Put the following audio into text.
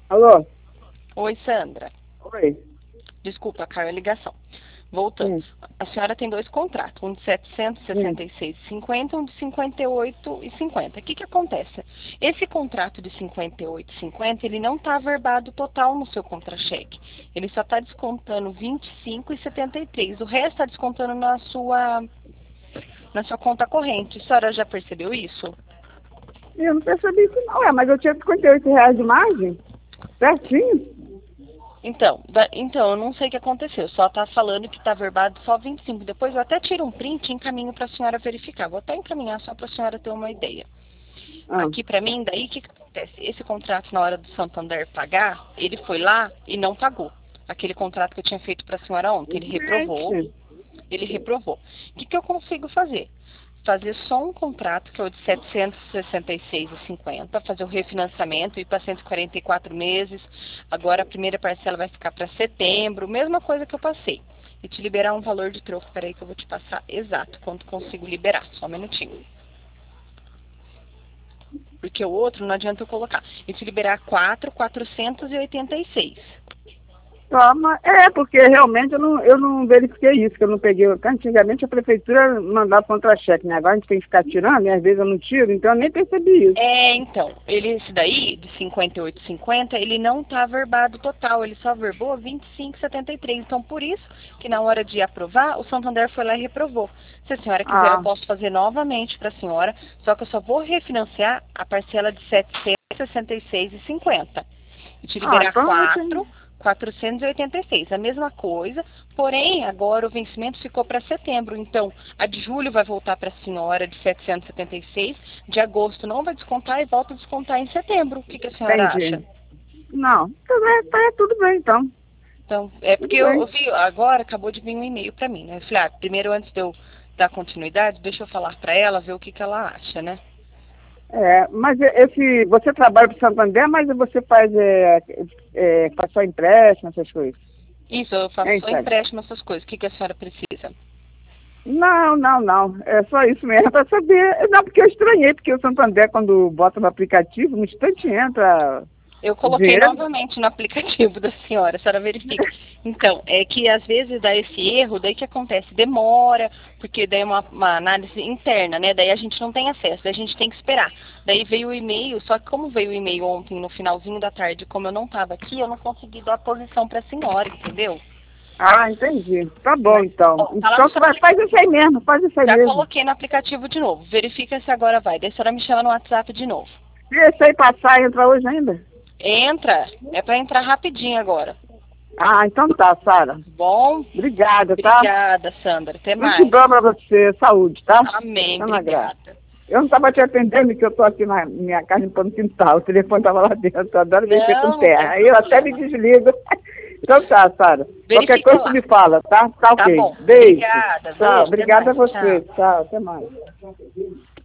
Alô? Oi, Sandra. Oi. Desculpa, caiu a ligação. Voltando. Sim, A senhora tem dois contratos, um de sim. 766,50 e um de 58,50. O que acontece? Esse contrato de 58,50, ele não está averbado total no seu contra-cheque. Ele só está descontando 25,73. O resto está descontando na sua conta corrente. A senhora já percebeu isso? Eu não percebi isso não, mas eu tinha R$ 58 de margem, certinho. Então, eu não sei o que aconteceu. Só tá falando que tá verbado só 25. Depois eu até tiro um print e encaminho para a senhora verificar. Vou até encaminhar só para a senhora ter uma ideia. Ah, Aqui para mim, daí o que acontece? Esse contrato, na hora do Santander pagar, ele foi lá e não pagou. Aquele contrato que eu tinha feito para a senhora ontem, ele reprovou. gente. Ele reprovou. O que eu consigo fazer? Fazer só um contrato, que é o de 766,50, fazer o refinanciamento, ir para 144 meses. Agora a primeira parcela vai ficar para setembro, mesma coisa que eu passei. E te liberar um valor de troco. Peraí que eu vou te passar exato quanto consigo liberar. Só um minutinho. Porque o outro não adianta eu colocar. E te liberar 4.486. Toma. Porque realmente eu não verifiquei isso, que eu não peguei. Antigamente a prefeitura mandava contra-cheque, né? Agora a gente tem que ficar tirando, e às vezes eu não tiro, então eu nem percebi isso. Então, esse daí, de 58,50, ele não está averbado total, ele só averbou 25,73. Então, por isso que na hora de aprovar, o Santander foi lá e reprovou. Se a senhora quiser, eu Ah, posso fazer novamente para a senhora, só que eu só vou refinanciar a parcela de 766,50. E te liberar então eu tenho. 486, a mesma coisa, porém agora o vencimento ficou para setembro, então a de julho vai voltar para a senhora de 776, de agosto não vai descontar e volta a descontar em setembro. O que a senhora acha? Entendi. Não, tudo bem então. Então, é porque Tudo eu bem. vi, agora acabou de vir um e-mail para mim, né? Eu falei, primeiro antes de eu dar continuidade, deixa eu falar para ela, ver o que ela acha, né? Mas você trabalha para o Santander, mas você faz só empréstimo, essas coisas. Isso, eu faço Hein, só Sérgio? empréstimo, essas coisas. O que a senhora precisa? Não, não, não. É só isso mesmo, para saber. Não, porque eu estranhei, porque o Santander, quando bota no aplicativo, no instante entra Eu o coloquei dinheiro. novamente no aplicativo da senhora, a senhora verifica. Então, é que às vezes dá esse erro, daí que acontece? Demora, porque daí é uma análise interna, né? Daí a gente não tem acesso, daí a gente tem que esperar. Daí veio o e-mail, só que como veio o e-mail ontem no finalzinho da tarde, como eu não estava aqui, eu não consegui dar a posição para a senhora, entendeu? Ah, entendi. Tá bom, Mas, então. tá lá Então no você seu faz isso aí mesmo, faz isso aí já mesmo. coloquei no aplicativo de novo. Verifica se agora vai. Daí a senhora me chama no WhatsApp de novo. Se esse aí passar, entra hoje ainda? Entra, é para entrar rapidinho agora. Ah, então tá, Sara. Bom? Obrigada, tá? Obrigada, Sandra. Até Tudo de mais. bom pra você. Saúde, tá? Amém. Tá na graça. Obrigada. Eu não estava te atendendo, que eu estou aqui na minha casa limpando o quintal. O telefone estava lá dentro. Eu adoro mexer com Não, não tem terra. Aí eu até me problema. desligo. Então tá, Sara. Qualquer Verifica coisa você lá. me fala, tá? Tá Tá ok. bom. Beijo. Obrigada. Tchau. Beijo. Até Obrigada a mais. você. Tchau. Tchau. Até mais.